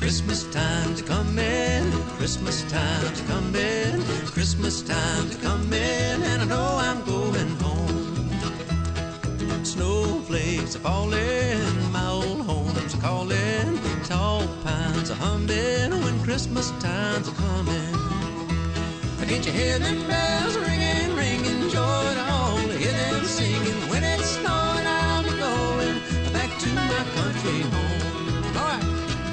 Christmas time's coming, Christmas time's coming, Christmas time's coming, and I know I'm going home. Snowflakes are falling, my old home's calling, tall pines are humming when Christmas time's coming. Can't you hear them bells ringing, ringing joy to all to hear them singing? When it's snowing, I'll be going back to my country home. All right.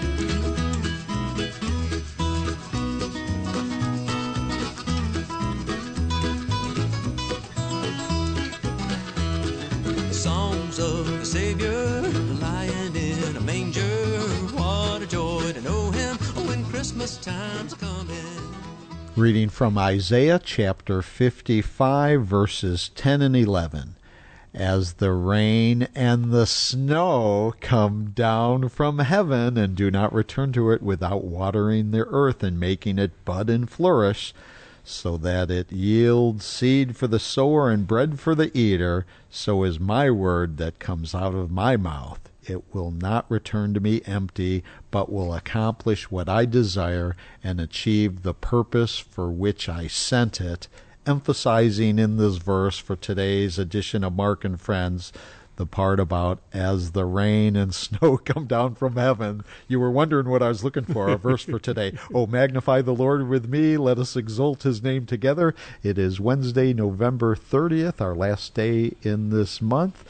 The songs of the Savior lying in a manger. What a joy to know him when Christmas time's coming. Reading from Isaiah chapter 55, verses 10 and 11. As the rain and the snow come down from heaven and do not return to it without watering the earth and making it bud and flourish, so that it yields seed for the sower and bread for the eater, so is my word that comes out of my mouth. It will not return to me empty, but will accomplish what I desire and achieve the purpose for which I sent it, emphasizing in this verse for today's edition of Mark and Friends the part about as the rain and snow come down from heaven. You were wondering what I was looking for, a verse for today. Oh, magnify the Lord with me. Let us exalt his name together. It is Wednesday, November 30th, our last day in this month,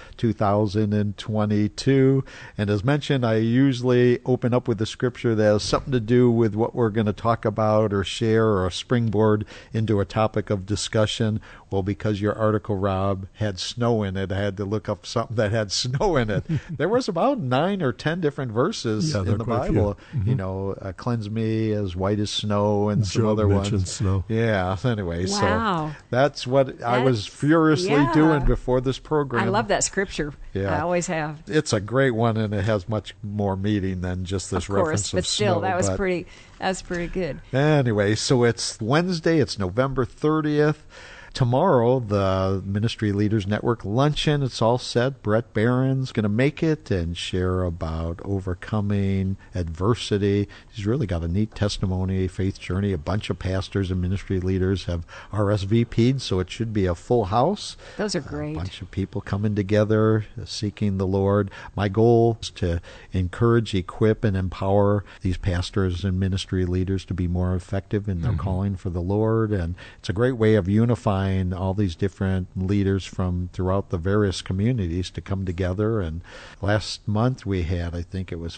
2022. And as mentioned, I usually open up with a scripture that has something to do with what we're going to talk about or share or a springboard into a topic of discussion. Well, because your article, Rob, had snow in it, I had to look up something that had snow in it. There was about 9 or 10 different verses in the Bible. Mm-hmm. You know, cleanse me as white as snow and some other ones. Snow. Yeah, anyway, wow. So that's what I was furiously doing before this program. I love that scripture. Yeah. I always have. It's a great one, and it has much more meaning than just this reference of but still, snow. That was pretty good. Anyway, so it's Wednesday, it's November 30th. Tomorrow, the Ministry Leaders Network luncheon, it's all set. Brett Barron's going to make it and share about overcoming adversity. He's really got a neat testimony, faith journey. A bunch of pastors and ministry leaders have RSVP'd, so it should be a full house. Those are great. A bunch of people coming together, seeking the Lord. My goal is to encourage, equip, and empower these pastors and ministry leaders to be more effective in their calling for the Lord. And it's a great way of unifying all these different leaders from throughout the various communities to come together. And last month we had, I think it was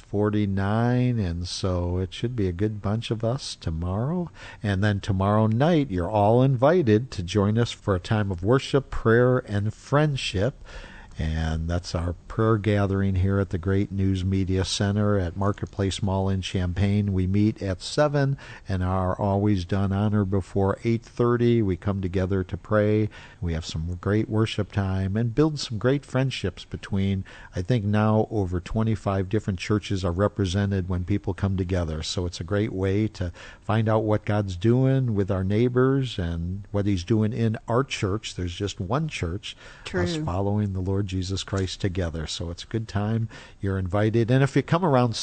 49, and so it should be a good bunch of us tomorrow. And then tomorrow night, you're all invited to join us for a time of worship, prayer, and friendship. And that's our prayer gathering here at the Great News Media Center at Marketplace Mall in Champaign. We meet at 7 and are always done on or before 8:30. We come together to pray. We have some great worship time and build some great friendships between, I think now over 25 different churches are represented when people come together. So it's a great way to find out what God's doing with our neighbors and what he's doing in our church. There's just one church. True. Us following the Lord Jesus Christ together. So it's a good time. You're invited. And if you come around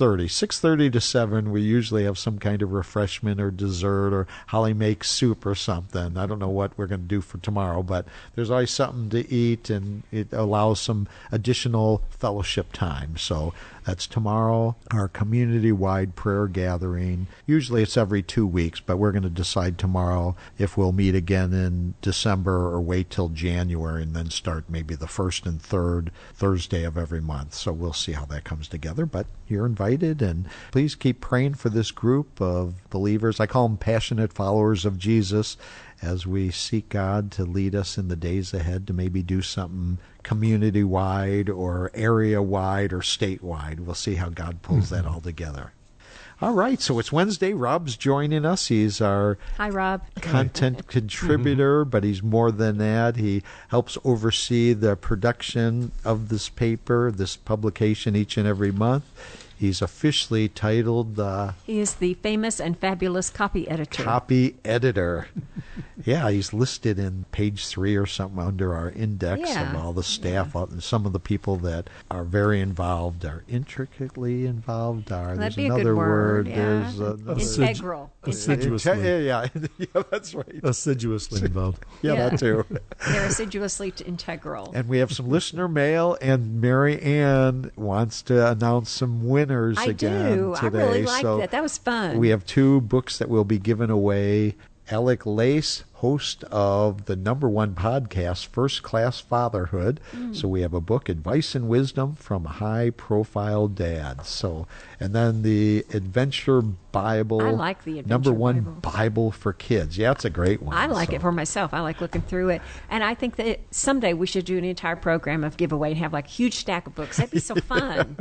6:30 to 7, we usually have some kind of refreshment or dessert, or Holly makes soup or something. I don't know what we're going to do for tomorrow, but there's always something to eat, and it allows some additional fellowship time. So that's tomorrow, our community-wide prayer gathering. Usually it's every 2 weeks, but we're going to decide tomorrow if we'll meet again in December or wait till January and then start maybe the first and third Thursday of every month. So we'll see how that comes together, but you're invited, and please keep praying for this group of believers. I call them passionate followers of Jesus, as we seek God to lead us in the days ahead to maybe do something community-wide or area-wide or statewide. We'll see how God pulls that all together. All right, so it's Wednesday. Rob's joining us. He's our Hi, Rob. content contributor, but he's more than that. He helps oversee the production of this paper, this publication each and every month. He's officially titled He is the famous and fabulous copy editor. Copy editor. Yeah, he's listed in page 3 or something under our index of all the staff. And some of the people that are very involved are intricately involved. There's be a another good word. There's integral. Assiduously. Yeah, that's right. Assiduously involved. Yeah, that too. They're assiduously integral. And we have some listener mail, and Mary Ann wants to announce some winners again today. I really like that. That was fun. We have 2 books that will be given away. Alec Lace, host of the #1 podcast, First Class Fatherhood. So we have a book, Advice and Wisdom from High-Profile Dads. So, and then the Adventure Bible. I like the Adventure #1 Bible for kids. Yeah, it's a great one. I like it for myself. I like looking through it. And I think that someday we should do an entire program of giveaway and have like a huge stack of books. That'd be so fun.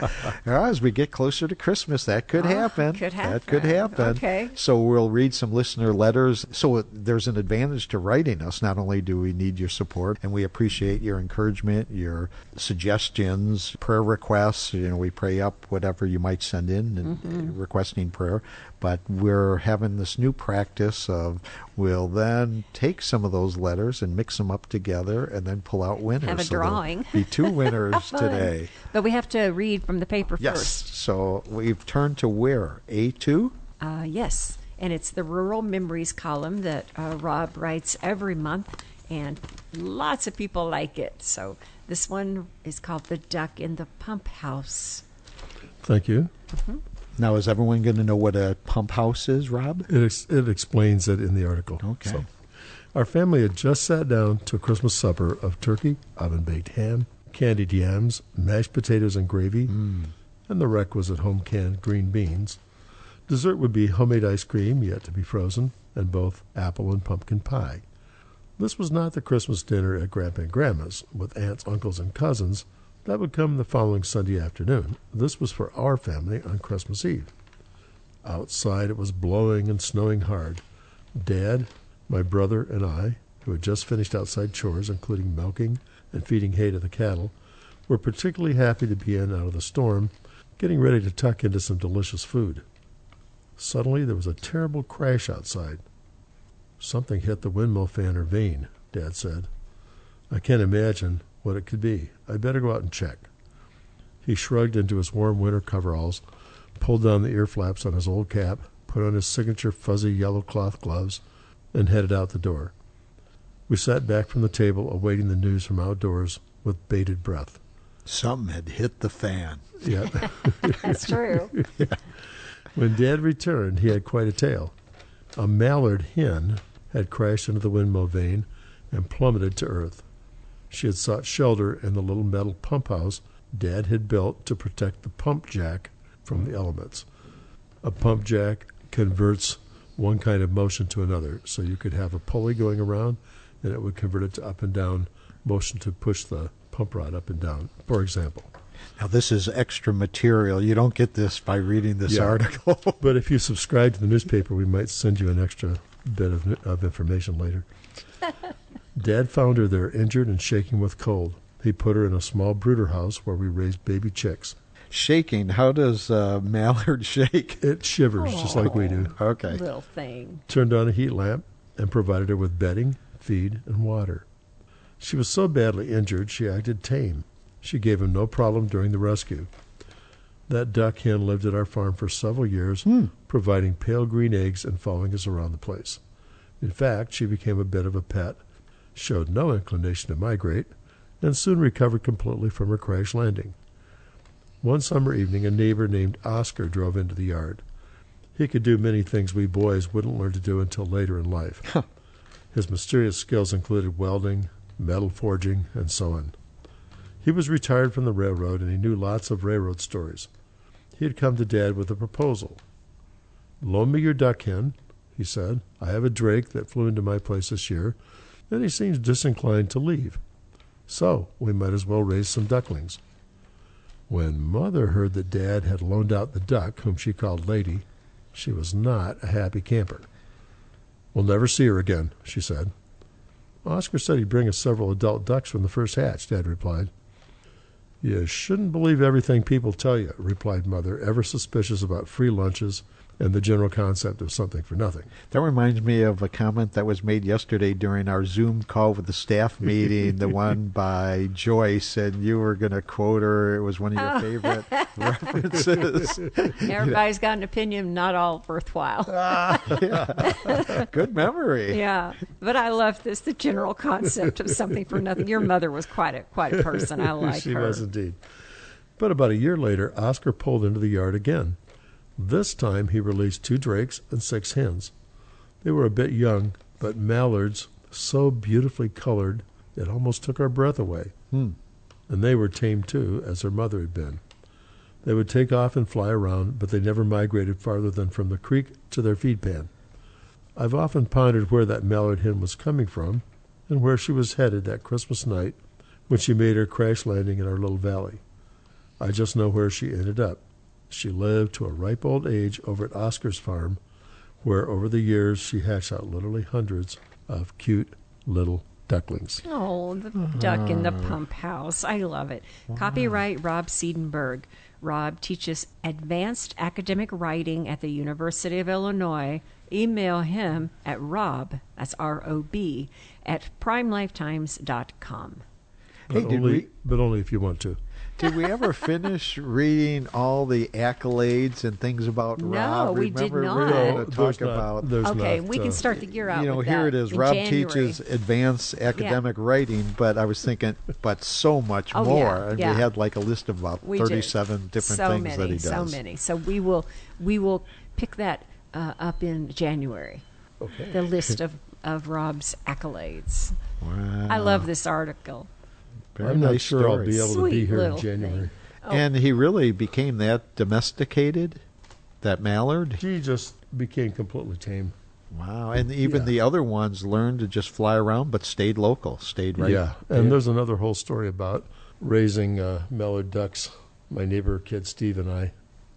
As we get closer to Christmas, that could happen. That could happen. Okay. So we'll read some listener letters. So there's an advantage to writing us. Not only do we need your support, and we appreciate your encouragement, your suggestions, prayer requests. We pray up whatever you might send in and requesting prayer. But we're having this new practice of we'll then take some of those letters and mix them up together and then pull out winners. Have a drawing. So be 2 winners today. But we have to read from the paper first. So we've turned to where? A2? Yes. And it's the Rural Memories column that Rob writes every month, and lots of people like it. So this one is called The Duck in the Pump House. Thank you. Now, is everyone going to know what a pump house is, Rob? It explains it in the article. Okay. So, our family had just sat down to a Christmas supper of turkey, oven-baked ham, candied yams, mashed potatoes and gravy, and the wreck was at home canned green beans. Dessert would be homemade ice cream, yet to be frozen, and both apple and pumpkin pie. This was not the Christmas dinner at Grandpa and Grandma's, with aunts, uncles, and cousins. That would come the following Sunday afternoon. This was for our family on Christmas Eve. Outside it was blowing and snowing hard. Dad, my brother, and I, who had just finished outside chores, including milking and feeding hay to the cattle, were particularly happy to be in out of the storm, getting ready to tuck into some delicious food. Suddenly there was a terrible crash outside. Something hit the windmill fan or vane, Dad said. I can't imagine what it could be. I'd better go out and check. He shrugged into his warm winter coveralls, pulled down the ear flaps on his old cap, put on his signature fuzzy yellow cloth gloves, and headed out the door. We sat back from the table awaiting the news from outdoors with bated breath. Something had hit the fan. Yeah. That's true. When Dad returned, he had quite a tale. A mallard hen had crashed into the windmill vane and plummeted to earth. She had sought shelter in the little metal pump house Dad had built to protect the pump jack from the elements. A pump jack converts one kind of motion to another, so you could have a pulley going around, and it would convert it to up and down motion to push the pump rod up and down, for example. Now, this is extra material. You don't get this by reading this article. But if you subscribe to the newspaper, we might send you an extra bit of information later. Dad found her there, injured and shaking with cold. He put her in a small brooder house where we raised baby chicks. Shaking? How does mallard shake? It shivers just like we do. Okay. Little thing. Turned on a heat lamp and provided her with bedding, feed, and water. She was so badly injured she acted tame. She gave him no problem during the rescue. That duck hen lived at our farm for several years, providing pale green eggs and following us around the place. In fact, she became a bit of a pet, showed no inclination to migrate, and soon recovered completely from her crash landing. One summer evening, a neighbor named Oscar drove into the yard. He could do many things we boys wouldn't learn to do until later in life. His mysterious skills included welding, metal forging, and so on. He was retired from the railroad, and he knew lots of railroad stories. He had come to Dad with a proposal. "Loan me your duck hen," he said. "I have a drake that flew into my place this year, and he seems disinclined to leave. So we might as well raise some ducklings." When Mother heard that Dad had loaned out the duck, whom she called Lady, she was not a happy camper. "We'll never see her again," she said. "Oscar said he'd bring us several adult ducks from the first hatch," Dad replied. "You shouldn't believe everything people tell you," replied Mother, ever suspicious about free lunches and the general concept of something for nothing. That reminds me of a comment that was made yesterday during our Zoom call with the staff meeting, the one by Joyce, and you were going to quote her. It was one of your favorite references. Everybody's got an opinion, not all worthwhile. Yeah. Good memory. Yeah, but I love this, the general concept of something for nothing. Your mother was quite a person. I like She her. was indeed. But about a year later, Oscar pulled into the yard again. This time he released 2 drakes and 6 hens. They were a bit young, but mallards so beautifully colored it almost took our breath away. And they were tame too, as their mother had been. They would take off and fly around, but they never migrated farther than from the creek to their feed pan. I've often pondered where that mallard hen was coming from and where she was headed that Christmas night when she made her crash landing in our little valley. I just know where she ended up. She lived to a ripe old age over at Oscar's farm, where over the years she hatched out literally hundreds of cute little ducklings. Oh, the duck in the pump house. I love it. Wow. Copyright Rob Seidenberg. Rob teaches advanced academic writing at the University of Illinois. Email him at rob, that's R-O-B, at primelifetimes.com. But only if you want to. Did we ever finish reading all the accolades and things about Rob? No, we did not. We're going to talk about. We can start the year out. With here that it is. in Rob January. teaches advanced academic writing, but I was thinking, but so much more. Yeah, and yeah. we had like a list of about 37 different things that he does. So many. So we will pick that up in January. Okay. The list of Rob's accolades. Wow. I love this article. Very I'm not nice sure story. I'll be able to Sweet be here in little January. thing. Oh. And he really became that domesticated, that mallard. He just became completely tame. Wow. And even the other ones learned to just fly around but stayed local, stayed right. Yeah, and there's another whole story about raising mallard ducks. My neighbor kid Steve and I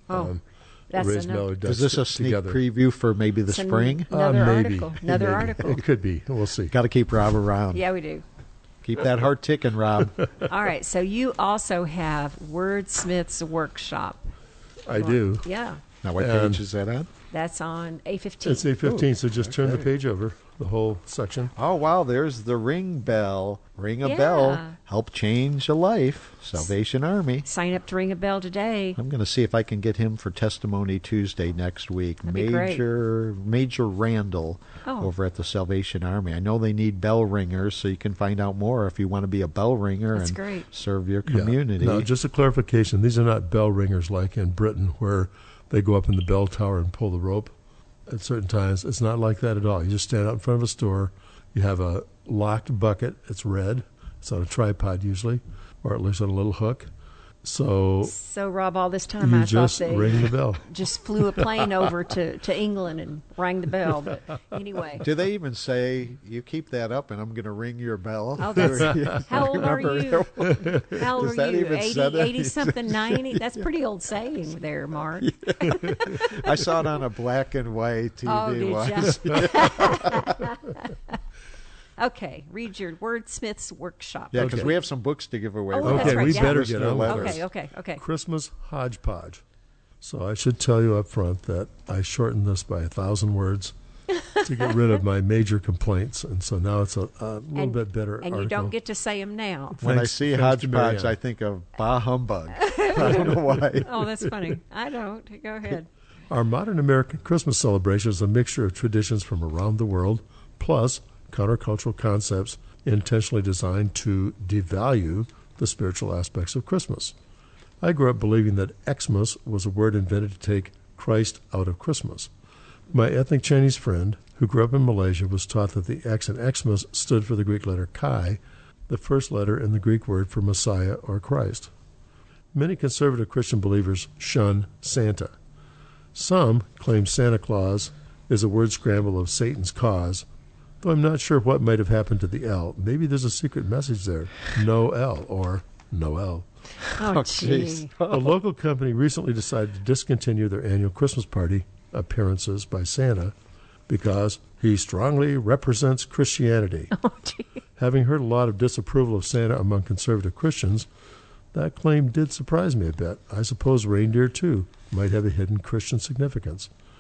That's raised enough. mallard ducks Is this a sneak together. preview for maybe the spring? Another Maybe. article. Another Maybe. article. It could be. We'll see. Got to keep Rob around. Yeah, we do. Keep that heart ticking, Rob. All right. So you also have Wordsmith's Workshop. I do. Yeah. Now, what And- page is that on? That's on A15. It's 8:15, so just turn the okay. page over, the whole section. Oh, wow, there's the ring bell. Ring a bell. Help change a life. Salvation Army. Sign up to ring a bell today. I'm going to see if I can get him for Testimony Tuesday next week. That'd be great. Major Randall over at the Salvation Army. I know they need bell ringers, so you can find out more if you want to be a bell ringer That's and great. serve your community. Yeah. Now, just a clarification, these are not bell ringers like in Britain where they go up in the bell tower and pull the rope at certain times. It's not like that at all. You just stand out in front of a store. You have a locked bucket. It's red. It's on a tripod usually, or at least on a little hook. So Rob, all this time you I thought just they ring the bell. just flew a plane over to England and rang the bell. But anyway. Do they even say, you keep that up and I'm going to ring your bell? Oh, that's, how old are you? How old Does are that you? even set it? 80-something, 90? That's a pretty old saying there, Mark. I saw it on a black and white TV Oh, did once. ya? Okay, read your Wordsmith's Workshop. Yeah, because Okay. we have some books to give away. Oh, that's Okay, right, we yeah. better Listener get on with letters. this. Okay. Christmas hodgepodge. So I should tell you up front that I shortened this by 1,000 words to get rid of my major complaints, and so now it's a little bit better And article. you don't get to say them now. When I Thanks- see thanks to hodgepodge, Marianne. I think of bah humbug. I don't know why. Oh, that's funny. I don't. Go ahead. Our modern American Christmas celebration is a mixture of traditions from around the world, plus countercultural concepts intentionally designed to devalue the spiritual aspects of Christmas. I grew up believing that Xmas was a word invented to take Christ out of Christmas. My ethnic Chinese friend, who grew up in Malaysia, was taught that the X in Xmas stood for the Greek letter Chi, the first letter in the Greek word for Messiah or Christ. Many conservative Christian believers shun Santa. Some claim Santa Claus is a word scramble of Satan's cause, though I'm not sure what might have happened to the L. Maybe there's a secret message there. No L or Noel. Oh, gee. A local company recently decided to discontinue their annual Christmas party appearances by Santa because he strongly represents Christianity. Oh, gee. Having heard a lot of disapproval of Santa among conservative Christians, that claim did surprise me a bit. I suppose reindeer, too, might have a hidden Christian significance.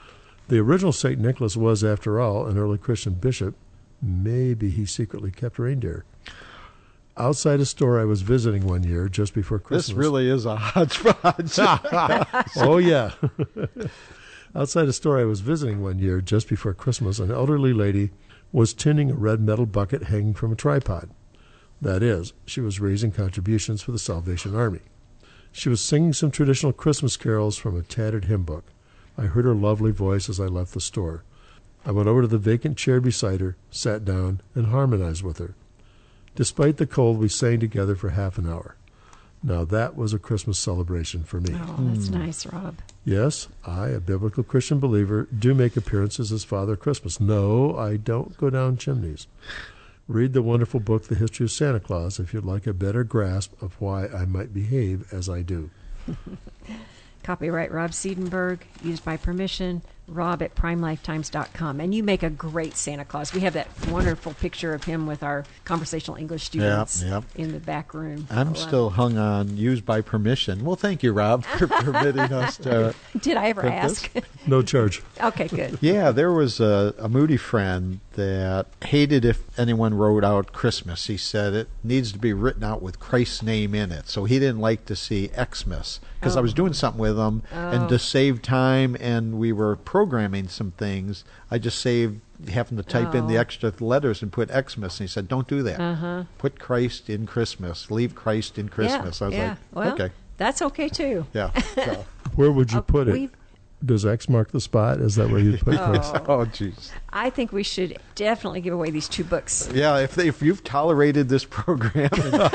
The original St. Nicholas was, after all, an early Christian bishop. Maybe he secretly kept reindeer. Outside a store I was visiting one year just before Christmas. This really is a hodgepodge. Oh, yeah. Outside a store I was visiting one year just before Christmas, an elderly lady was tinning a red metal bucket hanging from a tripod. That is, she was raising contributions for the Salvation Army. She was singing some traditional Christmas carols from a tattered hymn book. I heard her lovely voice as I left the store. I went over to the vacant chair beside her, sat down, and harmonized with her. Despite the cold, we sang together for half an hour. Now that was a Christmas celebration for me. Oh, that's nice, Rob. Yes, I, a biblical Christian believer, do make appearances as Father Christmas. No, I don't go down chimneys. Read the wonderful book, The History of Santa Claus, if you'd like a better grasp of why I might behave as I do. Copyright Rob Seidenberg, used by permission, rob@primelifetimes.com. And you make a great Santa Claus. We have that wonderful picture of him with our conversational English students in the back room. I'm still hung on used by permission. Well, thank you, Rob, for permitting us to... Did I ever ask? No charge. Okay, good. Yeah, there was a Moody friend that hated if anyone wrote out Christmas. He said it needs to be written out with Christ's name in it. So he didn't like to see Xmas because I was doing something with him, and to save time, and we were programming some things, I just saved having to type in the extra letters and put Xmas. And he said, don't do that. Put Christ in Christmas. Leave Christ in Christmas. I was like, well, okay. That's okay, too. Yeah. So. Where would you put it? Does X mark the spot? Is that where you put Christ? Oh, jeez. I think we should definitely give away these 2 books. Yeah, if you've tolerated this program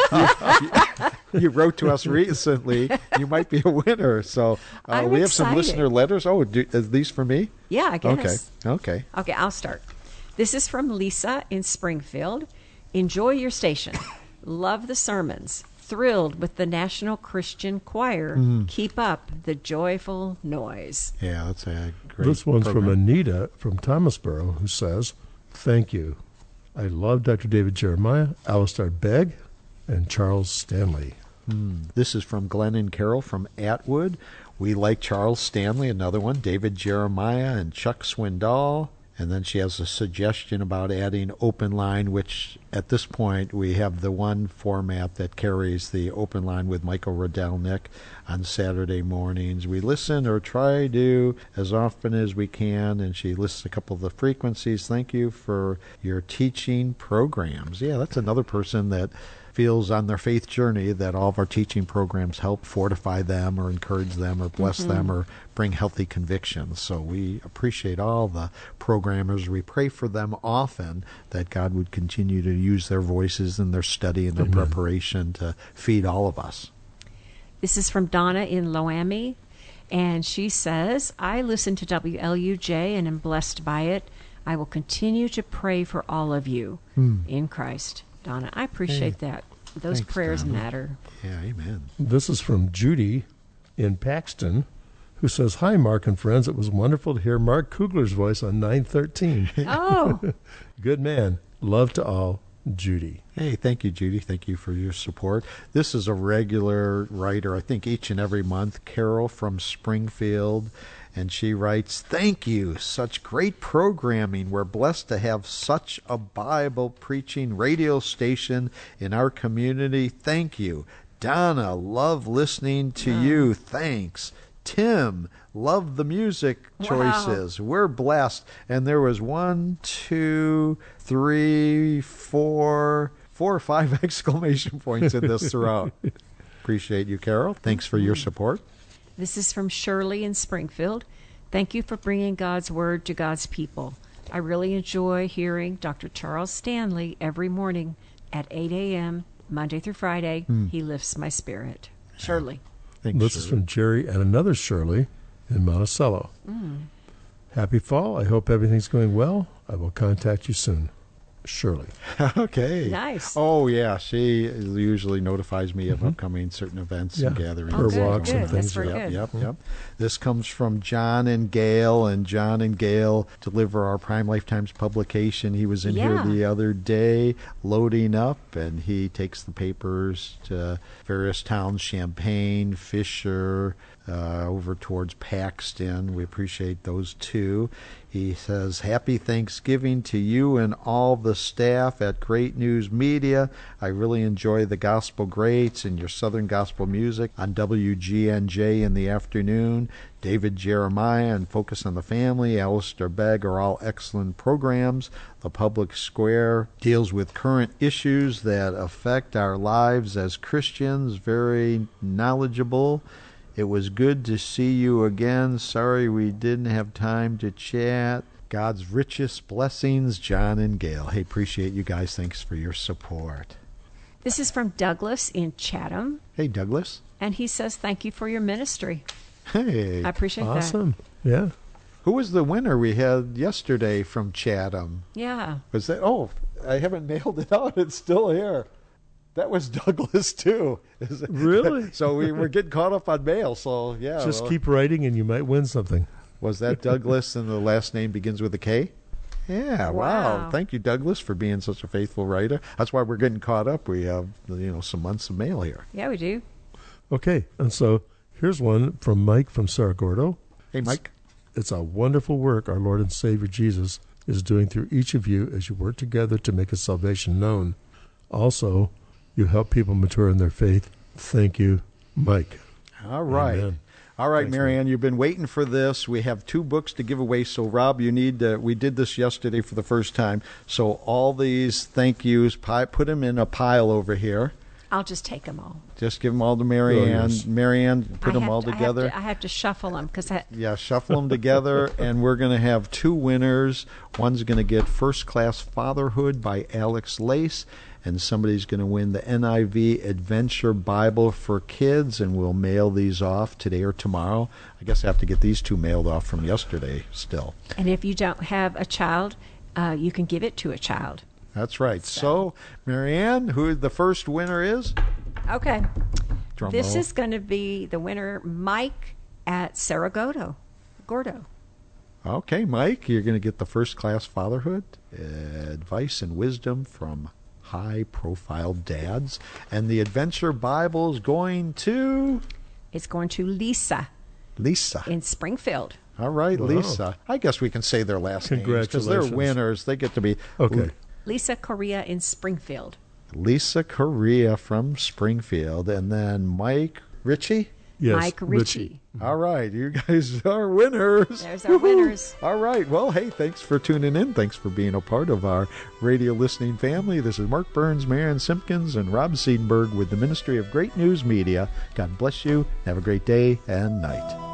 and you wrote to us recently, you might be a winner. So we have some listener letters. Oh, are these for me? Yeah, I guess. Okay, I'll start. This is from Lisa in Springfield. Enjoy your station. Love the sermons. Thrilled with the National Christian Choir. Keep up the joyful noise. Yeah, that's a great This one's program. from Anita from Thomasboro, who says, thank you. I love Dr. David Jeremiah, Alistair Begg, and Charles Stanley. This is from Glenn and Carol from Atwood. We like Charles Stanley, another one, David Jeremiah, and Chuck Swindoll. And then she has a suggestion about adding open line, which at this point we have the one format that carries the open line with Michael Rodelnik on Saturday mornings. We listen or try to as often as we can, and she lists a couple of the frequencies. Thank you for your teaching programs. Yeah, that's another person that feels on their faith journey that all of our teaching programs help fortify them or encourage them or bless them or bring healthy convictions. So we appreciate all the programmers. We pray for them often that God would continue to use their voices and their study and their preparation to feed all of us. This is from Donna in Loami, and she says, I listen to WLUJ and am blessed by it. I will continue to pray for all of you in Christ. Donna, I appreciate that. Those Thanks, prayers Donna. matter. Yeah, amen. This is from Judy in Paxton, who says, hi, Mark and friends. It was wonderful to hear Mark Kugler's voice on 913. Oh, Good man. Love to all, Judy. Hey, thank you, Judy. Thank you for your support. This is a regular writer, I think each and every month, Carol from Springfield. And she writes, thank you. Such great programming. We're blessed to have such a Bible preaching radio station in our community. Thank you. Donna, love listening to you. Thanks. Tim, love the music choices. Wow. We're blessed. And there was 1, 2, 3, 4 or 5 exclamation points in this throughout. Appreciate you, Carol. Thanks for your support. this is from Shirley in Springfield. Thank you for bringing God's word to God's people. I really enjoy hearing Dr. Charles Stanley every morning at 8 a.m., Monday through Friday. He lifts my spirit. Shirley. Thanks, This is from Jerry and another Shirley in Monticello. Happy fall. I hope everything's going well. I will contact you soon. Shirley. Okay. Nice. Oh, yeah. She usually notifies me of upcoming certain events and Yeah. gatherings. Her good, walks and good. things. That's very Yep, good. yep. This comes from John and Gail, and John and Gail deliver our Prime Lifetimes publication. He was in here Yeah. the other day loading up, and he takes the papers to various towns, Champaign, Fisher, over towards Paxton. We appreciate those two. He says, Happy Thanksgiving to you and all the staff at Great News Media. I really enjoy the gospel greats and your Southern gospel music on WGNJ in the afternoon. David Jeremiah and Focus on the Family, Alistair Begg are all excellent programs. The Public Square deals with current issues that affect our lives as Christians, very knowledgeable. It was good to see you again. Sorry we didn't have time to chat. God's richest blessings, John and Gail. Hey, appreciate you guys. Thanks for your support. This is from Douglas in Chatham, Hey, Douglas. and he says, Thank you for your ministry. Hey. I appreciate that. Awesome. Yeah. Who was the winner we had yesterday from Chatham? Yeah. Was that? Oh, I haven't mailed it out. It's still here. That was Douglas, too. Really? So we were getting caught up on mail. So, yeah. Just well, keep writing and you might win something. Was that Douglas and the last name begins with a K? Yeah, wow. Wow. Thank you, Douglas, for being such a faithful writer. That's why we're getting caught up. We have, some months of mail here. Yeah, we do. Okay. And so here's one from Mike from Cerro Gordo. Hey, Mike. It's a wonderful work our Lord and Savior Jesus is doing through each of you as you work together to make his salvation known. Also, you help people mature in their faith. Thank you, Mike. All right. Amen. All right, Thanks, Marianne, you've been waiting for this. We have 2 books to give away. So, Rob, you need we did this yesterday for the first time. So all these thank yous, put them in a pile over here. I'll just take them all. Just give them all to Marianne. yes. Marianne, put them all I together. have to shuffle them because Yeah, shuffle them together, and we're going to have 2 winners. One's going to get First Class Fatherhood by Alex Lace, and somebody's going to win the NIV Adventure Bible for Kids, and we'll mail these off today or tomorrow. I guess I have to get these 2 mailed off from yesterday still. And if you don't have a child, you can give it to a child. That's right. So, Marianne, who the first winner is? Okay. Drum This roll. is going to be the winner, Mike at Cerro Gordo. Okay, Mike, you're going to get the First Class Fatherhood, advice and wisdom from high-profile dads. And the Adventure Bible is going to It's going to Lisa Lisa. in Springfield. All right, Wow. Lisa. I guess we can say their last names because they're Congratulations. winners. They get to be Okay. Lisa Correa in Springfield. Lisa Correa from Springfield, and then Mike Ritchie. Yes, Mike Ritchie. All right, you guys are winners. There's our winners. All right. Well, hey, thanks for tuning in. Thanks for being a part of our radio listening family. This is Mark Burns, Marianne Simpkins, and Rob Seidenberg with the Ministry of Great News Media. God bless you. Have a great day and night.